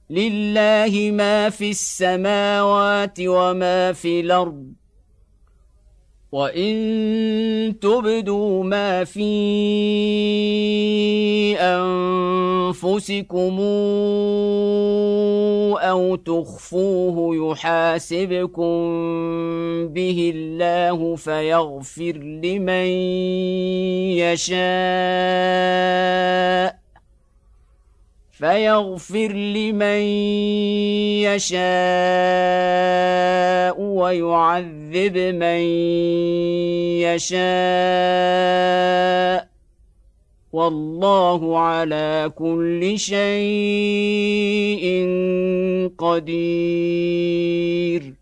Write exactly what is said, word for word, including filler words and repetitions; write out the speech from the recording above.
لله ما في السماوات وما في الأرض وإن تبدوا ما في أنفسكم أو تخفوه يحاسبكم به الله فيغفر لمن يشاء فيغفر لمن يشاء ويعذب من يشاء والله على كل شيء قدير.